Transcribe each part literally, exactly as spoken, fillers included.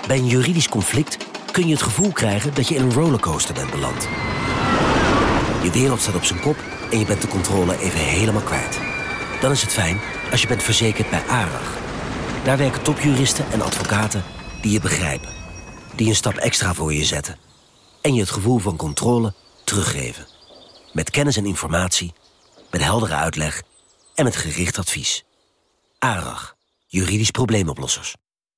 Bij een juridisch conflict kun je het gevoel krijgen dat je in een rollercoaster bent beland. Je wereld staat op zijn kop en je bent de controle even helemaal kwijt. Dan is het fijn als je bent verzekerd bij ARAG. Daar werken topjuristen en advocaten die je begrijpen. Die een stap extra voor je zetten. En je het gevoel van controle teruggeven. Met kennis en informatie, met heldere uitleg en met gericht advies. ARAG, juridisch probleemoplossers.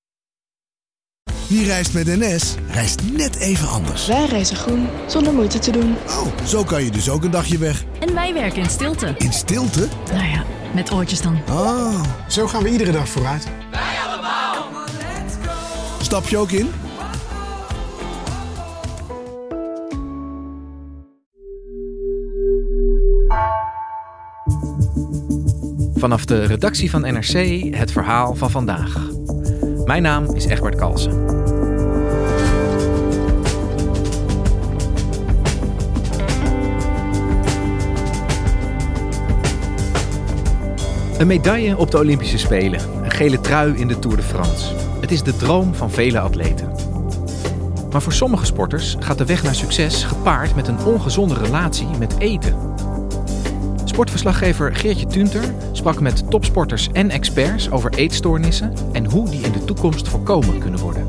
Wie reist met N S, reist net even anders. Wij reizen groen, zonder moeite te doen. Oh, zo kan je dus ook een dagje weg. En wij werken in stilte. In stilte? Nou ja, met oortjes dan. Oh. Zo gaan we iedere dag vooruit. Wij allemaal. Stap je ook in? Vanaf de redactie van N R C het verhaal van vandaag. Mijn naam is Egbert Kalsen. Een medaille op de Olympische Spelen. Een gele trui in de Tour de France. Het is de droom van vele atleten. Maar voor sommige sporters gaat de weg naar succes gepaard met een ongezonde relatie met eten. Sportverslaggever Geertje Tunter sprak met topsporters en experts over eetstoornissen en hoe die in de toekomst voorkomen kunnen worden.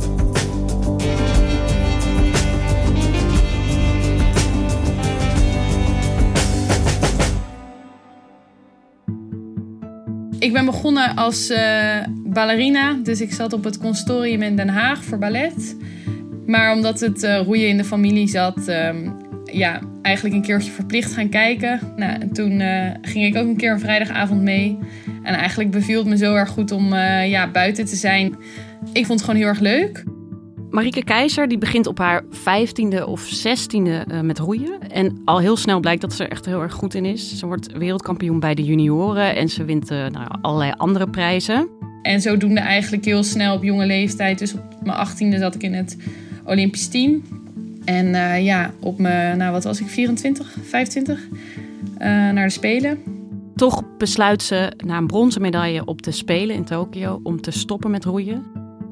Ik ben begonnen als uh, ballerina, dus ik zat op het conservatorium in Den Haag voor ballet. Maar omdat het uh, roeien in de familie zat, um, ja, eigenlijk een keertje verplicht gaan kijken. Nou, en toen uh, ging ik ook een keer een vrijdagavond mee. En eigenlijk beviel het me zo erg goed om uh, ja, buiten te zijn. Ik vond het gewoon heel erg leuk. Marieke Keizer die begint op haar vijftiende of zestiende uh, met roeien. En al heel snel blijkt dat ze er echt heel erg goed in is. Ze wordt wereldkampioen bij de junioren en ze wint uh, nou, allerlei andere prijzen. En zodoende eigenlijk heel snel op jonge leeftijd. Dus op mijn achttiende zat ik in het Olympisch team. En uh, ja, op mijn, nou wat was ik, vierentwintig, vijfentwintig, uh, naar de Spelen. Toch besluit ze na een bronzen medaille op de Spelen in Tokio om te stoppen met roeien.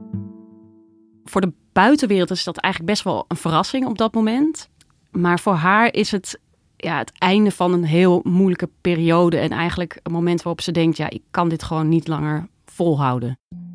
Voor de buitenwereld is dat eigenlijk best wel een verrassing op dat moment. Maar voor haar is het ja, het einde van een heel moeilijke periode. En eigenlijk een moment waarop ze denkt, ja, ik kan dit gewoon niet langer volhouden.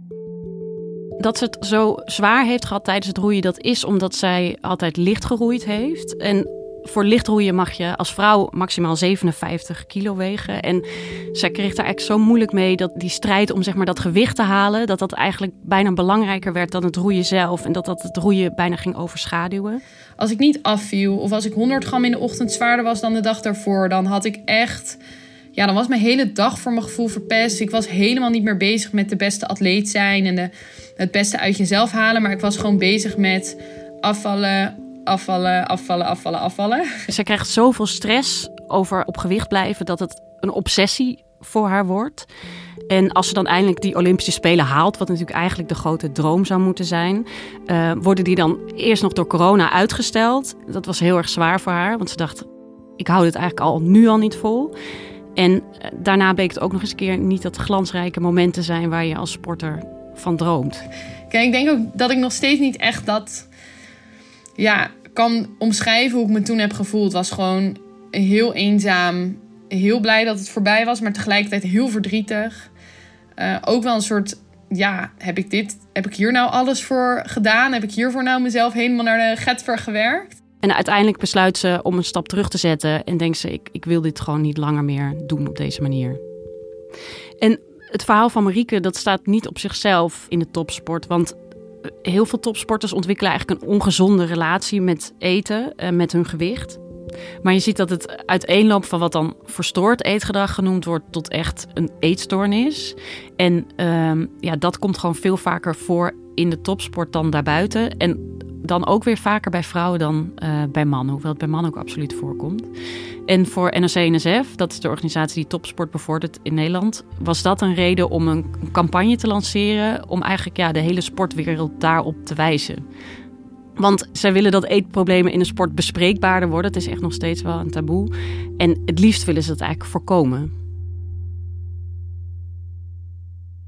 Dat ze het zo zwaar heeft gehad tijdens het roeien, dat is omdat zij altijd licht geroeid heeft. En voor licht roeien mag je als vrouw maximaal zevenenvijftig kilo wegen. En zij kreeg daar eigenlijk zo moeilijk mee dat die strijd om zeg maar, dat gewicht te halen, dat dat eigenlijk bijna belangrijker werd dan het roeien zelf. En dat dat het roeien bijna ging overschaduwen. Als ik niet afviel of als ik honderd gram in de ochtend zwaarder was dan de dag daarvoor, dan had ik echt... Ja, dan was mijn hele dag voor mijn gevoel verpest. Ik was helemaal niet meer bezig met de beste atleet zijn en de, het beste uit jezelf halen. Maar ik was gewoon bezig met afvallen, afvallen, afvallen, afvallen, afvallen. Zij krijgt zoveel stress over op gewicht blijven dat het een obsessie voor haar wordt. En als ze dan eindelijk die Olympische Spelen haalt, wat natuurlijk eigenlijk de grote droom zou moeten zijn, uh, worden die dan eerst nog door corona uitgesteld. Dat was heel erg zwaar voor haar, want ze dacht, ik hou dit eigenlijk al nu al niet vol. En daarna bleek het ook nog eens een keer niet dat glansrijke momenten zijn waar je als sporter van droomt. Kijk, ik denk ook dat ik nog steeds niet echt dat ja, kan omschrijven hoe ik me toen heb gevoeld. Het was gewoon heel eenzaam, heel blij dat het voorbij was, maar tegelijkertijd heel verdrietig. Uh, ook wel een soort, ja, heb ik dit, heb ik hier nou alles voor gedaan? Heb ik hiervoor nou mezelf helemaal naar de getver gewerkt? En uiteindelijk besluit ze om een stap terug te zetten en denkt ze, ik, ik wil dit gewoon niet langer meer doen op deze manier. En het verhaal van Marieke, dat staat niet op zichzelf in de topsport. Want heel veel topsporters ontwikkelen eigenlijk een ongezonde relatie met eten en met hun gewicht. Maar je ziet dat het uiteenloopt van wat dan verstoord eetgedrag genoemd wordt tot echt een eetstoornis. En um, ja, dat komt gewoon veel vaker voor in de topsport dan daarbuiten. En dan ook weer vaker bij vrouwen dan uh, bij mannen. Hoewel het bij mannen ook absoluut voorkomt. En voor N O C N S F, dat is de organisatie die topsport bevordert in Nederland, was dat een reden om een campagne te lanceren om eigenlijk ja, de hele sportwereld daarop te wijzen. Want zij willen dat eetproblemen in de sport bespreekbaarder worden. Het is echt nog steeds wel een taboe. En het liefst willen ze dat eigenlijk voorkomen.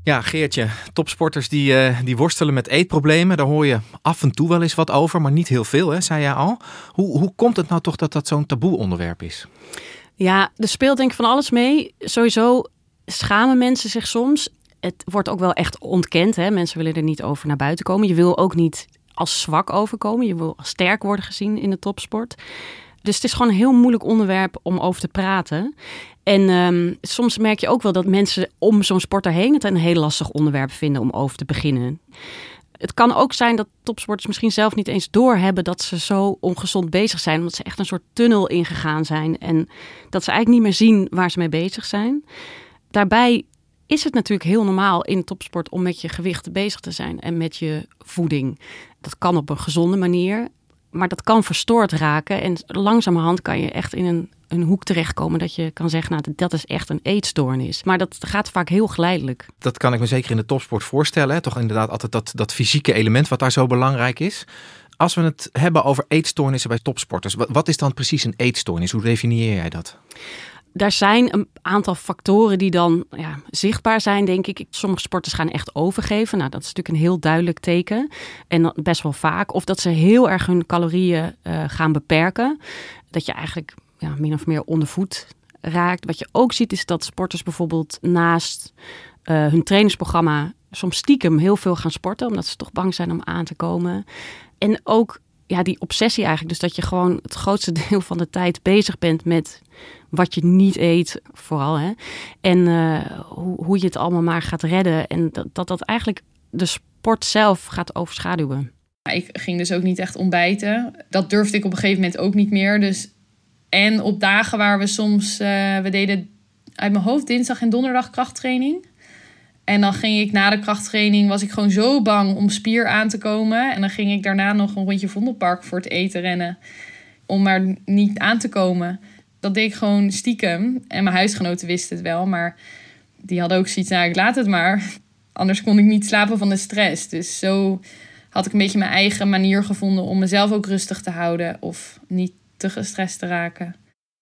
Ja, Geertje, topsporters die, uh, die worstelen met eetproblemen. Daar hoor je af en toe wel eens wat over, maar niet heel veel, hè, zei jij al. Hoe, hoe komt het nou toch dat dat zo'n taboe onderwerp is? Ja, er speelt denk ik van alles mee. Sowieso schamen mensen zich soms. Het wordt ook wel echt ontkend. Hè? Mensen willen er niet over naar buiten komen. Je wil ook niet als zwak overkomen. Je wil als sterk worden gezien in de topsport. Dus het is gewoon een heel moeilijk onderwerp om over te praten. En um, soms merk je ook wel dat mensen om zo'n sporter heen het een heel lastig onderwerp vinden om over te beginnen. Het kan ook zijn dat topsporters misschien zelf niet eens doorhebben dat ze zo ongezond bezig zijn. Omdat ze echt een soort tunnel ingegaan zijn. En dat ze eigenlijk niet meer zien waar ze mee bezig zijn. Daarbij is het natuurlijk heel normaal in topsport om met je gewicht bezig te zijn. En met je voeding. Dat kan op een gezonde manier. Maar dat kan verstoord raken. En langzamerhand kan je echt in een, een hoek terechtkomen dat je kan zeggen, nou, dat is echt een eetstoornis. Maar dat gaat vaak heel geleidelijk. Dat kan ik me zeker in de topsport voorstellen. Hè? Toch inderdaad altijd dat, dat fysieke element wat daar zo belangrijk is. Als we het hebben over eetstoornissen bij topsporters, wat, wat is dan precies een eetstoornis? Hoe definieer jij dat? Daar zijn een aantal factoren die dan ja, zichtbaar zijn, denk ik. Sommige sporters gaan echt overgeven. Nou, dat is natuurlijk een heel duidelijk teken. En best wel vaak. Of dat ze heel erg hun calorieën uh, gaan beperken. Dat je eigenlijk ja, min of meer onder voet raakt. Wat je ook ziet is dat sporters bijvoorbeeld naast uh, hun trainingsprogramma soms stiekem heel veel gaan sporten. Omdat ze toch bang zijn om aan te komen. En ook ja, die obsessie eigenlijk. Dus dat je gewoon het grootste deel van de tijd bezig bent met wat je niet eet, vooral. Hè? En uh, hoe, hoe je het allemaal maar gaat redden. En dat, dat dat eigenlijk de sport zelf gaat overschaduwen. Ik ging dus ook niet echt ontbijten. Dat durfde ik op een gegeven moment ook niet meer. Dus, en op dagen waar we soms... Uh, we deden uit mijn hoofd dinsdag en donderdag krachttraining. En dan ging ik na de krachttraining, was ik gewoon zo bang om spier aan te komen. En dan ging ik daarna nog een rondje Vondelpark voor het eten rennen. Om maar niet aan te komen. Dat deed ik gewoon stiekem. En mijn huisgenoten wisten het wel. Maar die hadden ook zoiets, nou, ik laat het maar. Anders kon ik niet slapen van de stress. Dus zo had ik een beetje mijn eigen manier gevonden om mezelf ook rustig te houden. Of niet te gestrest te raken.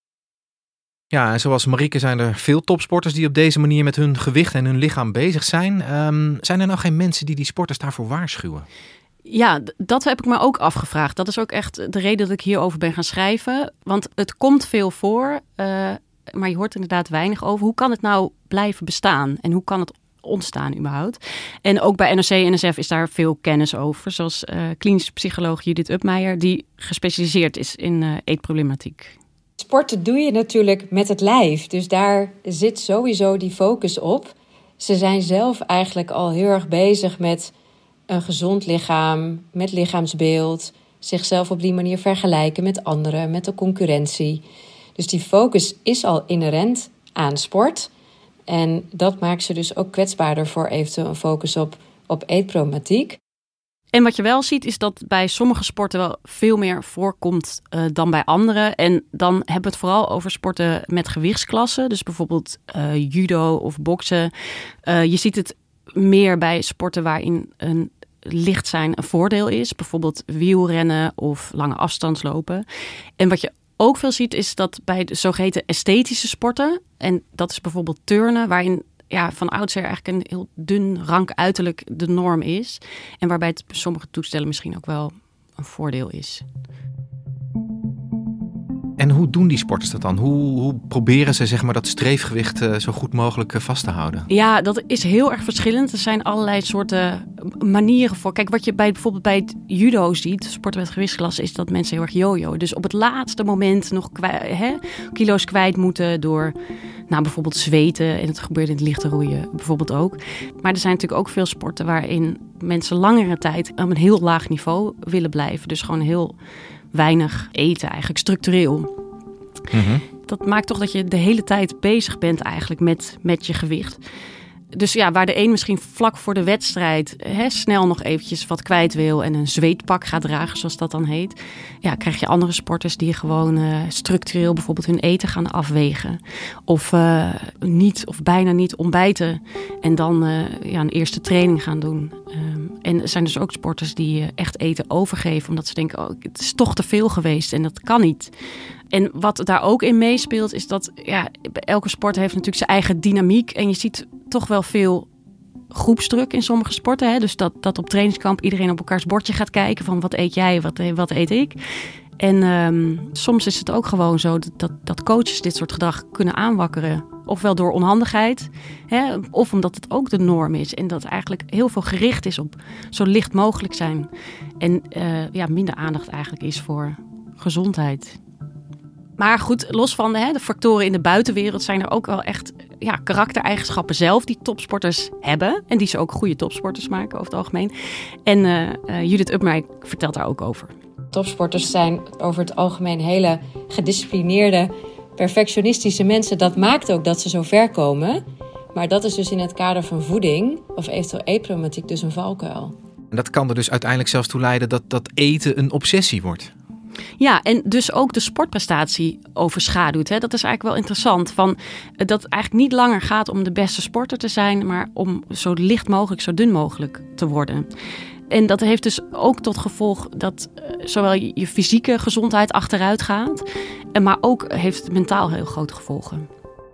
Ja, en zoals Marieke zijn er veel topsporters die op deze manier met hun gewicht en hun lichaam bezig zijn. Um, zijn er nou geen mensen die die sporters daarvoor waarschuwen? Ja, dat heb ik me ook afgevraagd. Dat is ook echt de reden dat ik hierover ben gaan schrijven. Want het komt veel voor, uh, maar je hoort inderdaad weinig over. Hoe kan het nou blijven bestaan? En hoe kan het ontstaan überhaupt? En ook bij N O C en N S F is daar veel kennis over. Zoals uh, klinisch psycholoog Judith Upmeijer, die gespecialiseerd is in uh, eetproblematiek. Sporten doe je natuurlijk met het lijf. Dus daar zit sowieso die focus op. Ze zijn zelf eigenlijk al heel erg bezig met een gezond lichaam, met lichaamsbeeld, zichzelf op die manier vergelijken met anderen, met de concurrentie. Dus die focus is al inherent aan sport. En dat maakt ze dus ook kwetsbaarder voor eventueel een focus op, op eetproblematiek. En wat je wel ziet is dat bij sommige sporten wel veel meer voorkomt uh, dan bij andere. En dan hebben we het vooral over sporten met gewichtsklassen. Dus bijvoorbeeld uh, judo of boksen. Uh, je ziet het meer bij sporten waarin een licht zijn een voordeel is. Bijvoorbeeld wielrennen of lange afstandslopen. En wat je ook veel ziet is dat bij de zogeheten esthetische sporten, en dat is bijvoorbeeld turnen, waarin ja, van oudsher eigenlijk een heel dun, rank uiterlijk de norm is. En waarbij het bij sommige toestellen misschien ook wel een voordeel is. En hoe doen die sporters dat dan? Hoe, hoe proberen ze zeg maar, dat streefgewicht uh, zo goed mogelijk uh, vast te houden? Ja, dat is heel erg verschillend. Er zijn allerlei soorten manieren voor. Kijk, wat je bij, bijvoorbeeld bij het judo ziet, sporten met gewichtsklassen, is dat mensen heel erg jojo. Dus op het laatste moment nog kwijt, hè, kilo's kwijt moeten door nou, bijvoorbeeld zweten. En het gebeurt in het lichte roeien bijvoorbeeld ook. Maar er zijn natuurlijk ook veel sporten waarin mensen langere tijd op een heel laag niveau willen blijven. Dus gewoon heel weinig eten, eigenlijk structureel. Mm-hmm. Dat maakt toch dat je de hele tijd bezig bent eigenlijk met, met je gewicht. Dus ja, waar de een misschien vlak voor de wedstrijd hè, snel nog eventjes wat kwijt wil en een zweetpak gaat dragen, zoals dat dan heet. Ja, krijg je andere sporters die gewoon uh, structureel bijvoorbeeld hun eten gaan afwegen. Of uh, niet of bijna niet ontbijten en dan uh, ja, een eerste training gaan doen. Um, en er zijn dus ook sporters die uh, echt eten overgeven, omdat ze denken, oh, het is toch te veel geweest en dat kan niet. En wat daar ook in meespeelt is dat ja, elke sport heeft natuurlijk zijn eigen dynamiek. En je ziet toch wel veel groepsdruk in sommige sporten. Hè? Dus dat, dat op trainingskamp iedereen op elkaars bordje gaat kijken van wat eet jij, wat, wat eet ik. En um, soms is het ook gewoon zo dat, dat, dat coaches dit soort gedrag kunnen aanwakkeren. Ofwel door onhandigheid, hè, of omdat het ook de norm is. En dat eigenlijk heel veel gericht is op zo licht mogelijk zijn. En uh, ja, minder aandacht eigenlijk is voor gezondheid. Maar goed, los van de, hè, de factoren in de buitenwereld zijn er ook wel echt ja, karaktereigenschappen zelf die topsporters hebben. En die ze ook goede topsporters maken over het algemeen. En uh, uh, Judith Upmeij vertelt daar ook over. Topsporters zijn over het algemeen hele gedisciplineerde, perfectionistische mensen. Dat maakt ook dat ze zo ver komen. Maar dat is dus in het kader van voeding of eventueel eetproblematiek dus een valkuil. En dat kan er dus uiteindelijk zelfs toe leiden dat, dat eten een obsessie wordt. Ja, en dus ook de sportprestatie overschaduwt. Hè. Dat is eigenlijk wel interessant. Van, dat het eigenlijk niet langer gaat om de beste sporter te zijn, maar om zo licht mogelijk, zo dun mogelijk te worden. En dat heeft dus ook tot gevolg dat uh, zowel je, je fysieke gezondheid achteruit gaat, en maar ook heeft het mentaal heel grote gevolgen.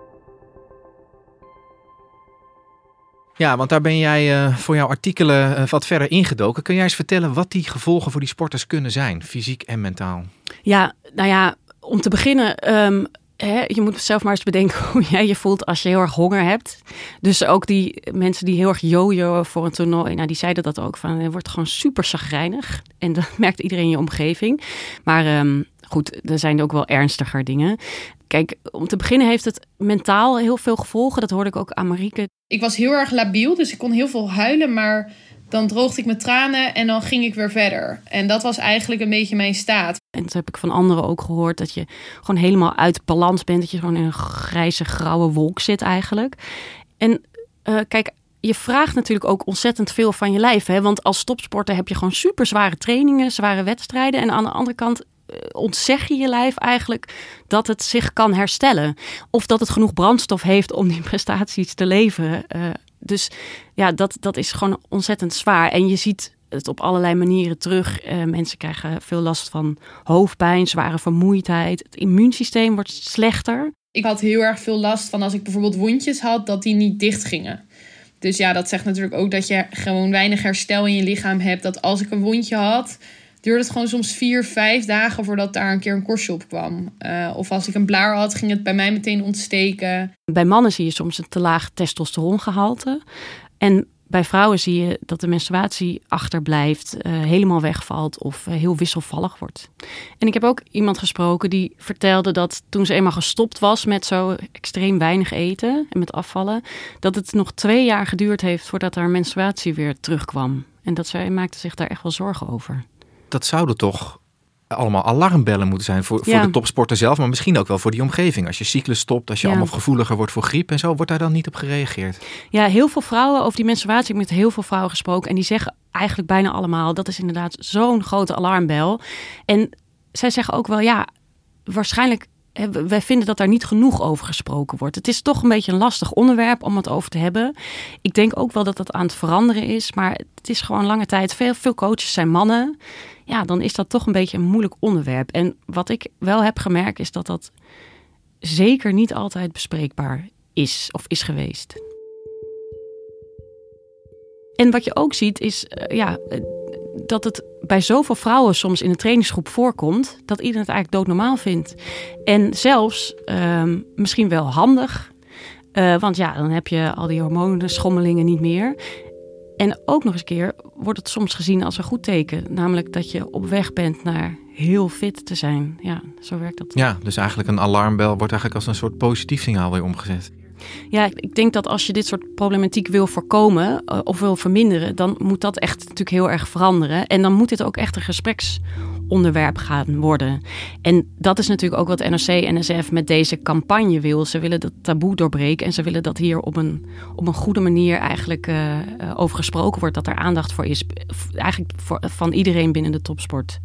Ja, want daar ben jij uh, voor jouw artikelen uh, wat verder ingedoken. Kun jij eens vertellen wat die gevolgen voor die sporters kunnen zijn, fysiek en mentaal? Ja, nou ja, om te beginnen, um, hè, je moet zelf maar eens bedenken hoe jij je voelt als je heel erg honger hebt. Dus ook die mensen die heel erg jojoen voor een toernooi, nou, die zeiden dat ook, van het wordt gewoon super chagrijnig. En dat merkt iedereen in je omgeving. Maar um, goed, er zijn ook wel ernstiger dingen. Kijk, om te beginnen heeft het mentaal heel veel gevolgen. Dat hoorde ik ook aan Marieke. Ik was heel erg labiel, dus ik kon heel veel huilen, maar dan droogde ik mijn tranen en dan ging ik weer verder. En dat was eigenlijk een beetje mijn staat. En dat heb ik van anderen ook gehoord, dat je gewoon helemaal uit balans bent. Dat je gewoon in een grijze, grauwe wolk zit eigenlijk. En uh, kijk, je vraagt natuurlijk ook ontzettend veel van je lijf. Hè? Want als topsporter heb je gewoon super zware trainingen, zware wedstrijden. En aan de andere kant ontzeg je je lijf eigenlijk dat het zich kan herstellen. Of dat het genoeg brandstof heeft om die prestaties te leveren. Uh, dus ja, dat, dat is gewoon ontzettend zwaar. En je ziet het op allerlei manieren terug. Uh, mensen krijgen veel last van hoofdpijn, zware vermoeidheid. Het immuunsysteem wordt slechter. Ik had heel erg veel last van als ik bijvoorbeeld wondjes had, dat die niet dicht gingen. Dus ja, dat zegt natuurlijk ook dat je gewoon weinig herstel in je lichaam hebt. Dat als ik een wondje had, duurde het gewoon soms vier, vijf dagen voordat daar een keer een korstje op kwam. Uh, of als ik een blaar had, ging het bij mij meteen ontsteken. Bij mannen zie je soms een te laag testosterongehalte. En bij vrouwen zie je dat de menstruatie achterblijft, uh, helemaal wegvalt of uh, heel wisselvallig wordt. En ik heb ook iemand gesproken die vertelde dat toen ze eenmaal gestopt was met zo extreem weinig eten en met afvallen, dat het nog twee jaar geduurd heeft voordat haar menstruatie weer terugkwam. En dat zij maakte zich daar echt wel zorgen over. Dat zouden toch allemaal alarmbellen moeten zijn voor, ja. voor de topsporter zelf, maar misschien ook wel voor die omgeving. Als je cyclus stopt, als je ja. allemaal gevoeliger wordt voor griep en zo, wordt daar dan niet op gereageerd? Ja, heel veel vrouwen over die menstruatie, ik heb met heel veel vrouwen gesproken en die zeggen eigenlijk bijna allemaal, dat is inderdaad zo'n grote alarmbel. En zij zeggen ook wel, ja, waarschijnlijk, wij vinden dat daar niet genoeg over gesproken wordt. Het is toch een beetje een lastig onderwerp om het over te hebben. Ik denk ook wel dat dat aan het veranderen is, maar het is gewoon lange tijd. Veel, veel coaches zijn mannen. Ja, dan is dat toch een beetje een moeilijk onderwerp. En wat ik wel heb gemerkt is dat dat zeker niet altijd bespreekbaar is of is geweest. En wat je ook ziet is, uh, ja, uh, dat het bij zoveel vrouwen soms in een trainingsgroep voorkomt, dat iedereen het eigenlijk doodnormaal vindt. En zelfs uh, misschien wel handig, uh, want ja, dan heb je al die hormonenschommelingen niet meer. En ook nog eens een keer wordt het soms gezien als een goed teken. Namelijk dat je op weg bent naar heel fit te zijn. Ja, zo werkt dat. Ja, dus eigenlijk een alarmbel wordt eigenlijk als een soort positief signaal weer omgezet. Ja, ik denk dat als je dit soort problematiek wil voorkomen of wil verminderen, dan moet dat echt natuurlijk heel erg veranderen. En dan moet dit ook echt een gespreksonderwerp gaan worden. En dat is natuurlijk ook wat N O C N S F met deze campagne wil. Ze willen dat taboe doorbreken en ze willen dat hier op een, op een goede manier eigenlijk uh, over gesproken wordt. Dat er aandacht voor is. Eigenlijk voor, van iedereen binnen de topsport.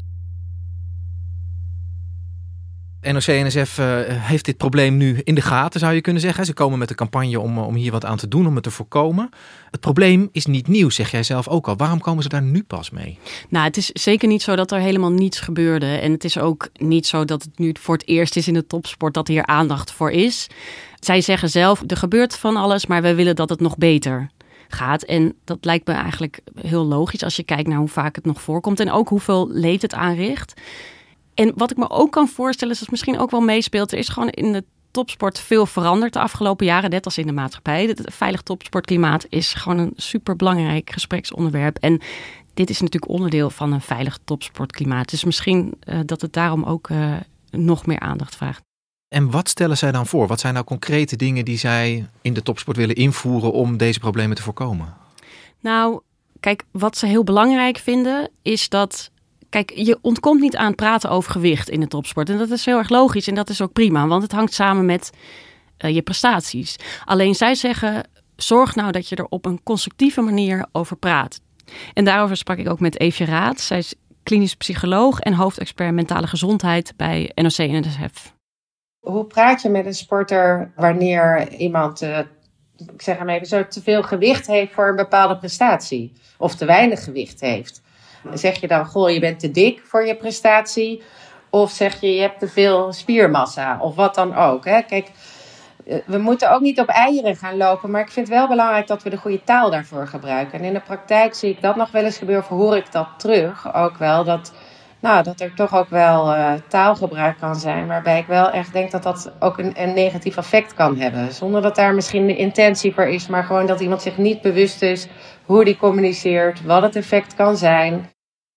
N O C N S F uh, heeft dit probleem nu in de gaten, zou je kunnen zeggen. Ze komen met een campagne om, om hier wat aan te doen, om het te voorkomen. Het probleem is niet nieuw, zeg jij zelf ook al. Waarom komen ze daar nu pas mee? Nou, het is zeker niet zo dat er helemaal niets gebeurde. En het is ook niet zo dat het nu voor het eerst is in de topsport dat hier aandacht voor is. Zij zeggen zelf, er gebeurt van alles, maar wij willen dat het nog beter gaat. En dat lijkt me eigenlijk heel logisch als je kijkt naar hoe vaak het nog voorkomt. En ook hoeveel leed het aanricht. En wat ik me ook kan voorstellen, is dat het misschien ook wel meespeelt. Er is gewoon in de topsport veel veranderd de afgelopen jaren, net als in de maatschappij. Het veilig topsportklimaat is gewoon een superbelangrijk gespreksonderwerp. En dit is natuurlijk onderdeel van een veilig topsportklimaat. Dus misschien uh, dat het daarom ook uh, nog meer aandacht vraagt. En wat stellen zij dan voor? Wat zijn nou concrete dingen die zij in de topsport willen invoeren om deze problemen te voorkomen? Nou, kijk, wat ze heel belangrijk vinden is dat... Kijk, je ontkomt niet aan het praten over gewicht in de topsport. En dat is heel erg logisch en dat is ook prima. Want het hangt samen met uh, je prestaties. Alleen zij zeggen, zorg nou dat je er op een constructieve manier over praat. En daarover sprak ik ook met Eefje Raad. Zij is klinisch psycholoog en hoofdexpert mentale gezondheid bij N O C N S F. Hoe praat je met een sporter wanneer iemand, uh, ik zeg hem even zo, te veel gewicht heeft voor een bepaalde prestatie? Of te weinig gewicht heeft? Zeg je dan, goh, je bent te dik voor je prestatie? Of zeg je, je hebt te veel spiermassa? Of wat dan ook. Hè? Kijk, we moeten ook niet op eieren gaan lopen. Maar ik vind het wel belangrijk dat we de goede taal daarvoor gebruiken. En in de praktijk zie ik dat nog wel eens gebeuren. Of hoor ik dat terug ook wel. Dat, nou, dat er toch ook wel uh, taalgebruik kan zijn. Waarbij ik wel echt denk dat dat ook een, een negatief effect kan hebben. Zonder dat daar misschien de intentie voor is. Maar gewoon dat iemand zich niet bewust is hoe die communiceert. Wat het effect kan zijn.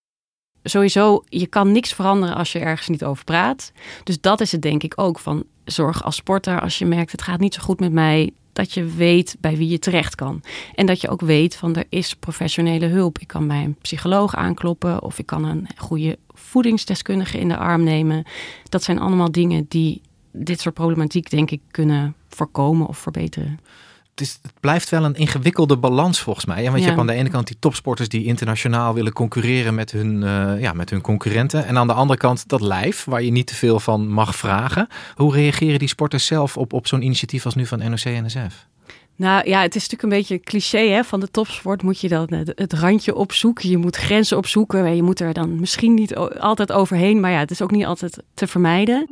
Sowieso, je kan niks veranderen als je ergens niet over praat. Dus dat is het denk ik ook. Van zorg als sporter, als je merkt het gaat niet zo goed met mij, dat je weet bij wie je terecht kan. En dat je ook weet van er is professionele hulp. Ik kan bij een psycholoog aankloppen of ik kan een goede voedingsdeskundige in de arm nemen. Dat zijn allemaal dingen die dit soort problematiek denk ik kunnen voorkomen of verbeteren. Het, is, het blijft wel een ingewikkelde balans volgens mij. Ja, want ja. je hebt aan de ene kant die topsporters die internationaal willen concurreren met hun, uh, ja, met hun concurrenten. En aan de andere kant dat lijf waar je niet te veel van mag vragen. Hoe reageren die sporters zelf op, op zo'n initiatief als nu van N O C N S F? Nou ja, het is natuurlijk een beetje een cliché hè. Van de topsport moet je dan het randje opzoeken. Je moet grenzen opzoeken. En je moet er dan misschien niet altijd overheen. Maar ja, het is ook niet altijd te vermijden.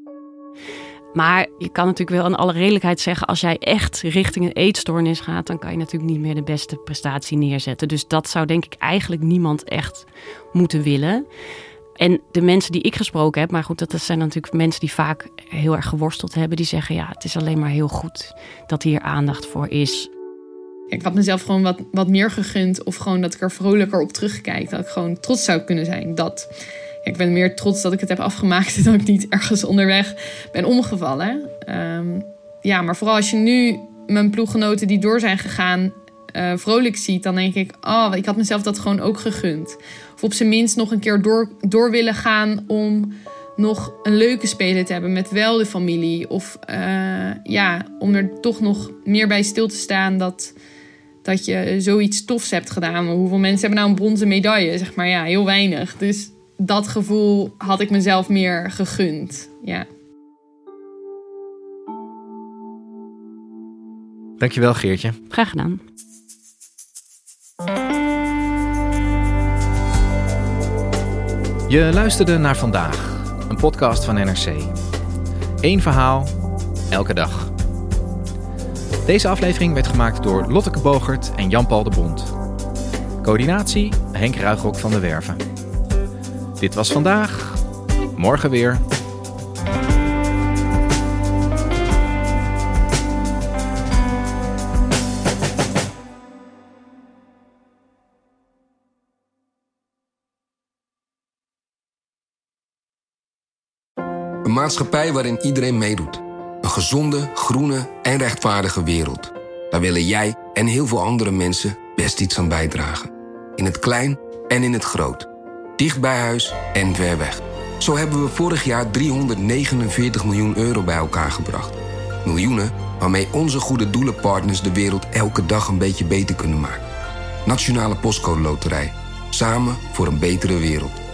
Maar je kan natuurlijk wel in alle redelijkheid zeggen, als jij echt richting een eetstoornis gaat, dan kan je natuurlijk niet meer de beste prestatie neerzetten. Dus dat zou denk ik eigenlijk niemand echt moeten willen. En de mensen die ik gesproken heb, maar goed, dat zijn natuurlijk mensen die vaak heel erg geworsteld hebben, die zeggen ja, het is alleen maar heel goed dat hier aandacht voor is. Ik had mezelf gewoon wat, wat meer gegund of gewoon dat ik er vrolijker op terugkijk. Dat ik gewoon trots zou kunnen zijn. Dat... Ik ben meer trots dat ik het heb afgemaakt en dat ik niet ergens onderweg ben omgevallen. Um, ja, maar vooral als je nu mijn ploeggenoten die door zijn gegaan uh, vrolijk ziet, dan denk ik, oh, ik had mezelf dat gewoon ook gegund. Of op zijn minst nog een keer door, door willen gaan om nog een leuke speler te hebben met wel de familie. Of uh, ja, om er toch nog meer bij stil te staan dat, dat je zoiets tofs hebt gedaan. Hoeveel mensen hebben nou een bronzen medaille? Zeg maar ja, heel weinig. Dus dat gevoel had ik mezelf meer gegund, ja. Dankjewel Geertje. Graag gedaan. Je luisterde naar Vandaag, een podcast van N R C. Eén verhaal, elke dag. Deze aflevering werd gemaakt door Lotteke Bogert en Jan-Paul de Bond. Coördinatie Henk Ruigrok van de Werven. Dit was Vandaag, morgen weer. Een maatschappij waarin iedereen meedoet. Een gezonde, groene en rechtvaardige wereld. Daar willen jij en heel veel andere mensen best iets aan bijdragen. In het klein en in het groot. Dicht bij huis en ver weg. Zo hebben we vorig jaar driehonderdnegenenveertig miljoen euro bij elkaar gebracht. Miljoenen waarmee onze goede doelenpartners de wereld elke dag een beetje beter kunnen maken. Nationale Postcode Loterij. Samen voor een betere wereld.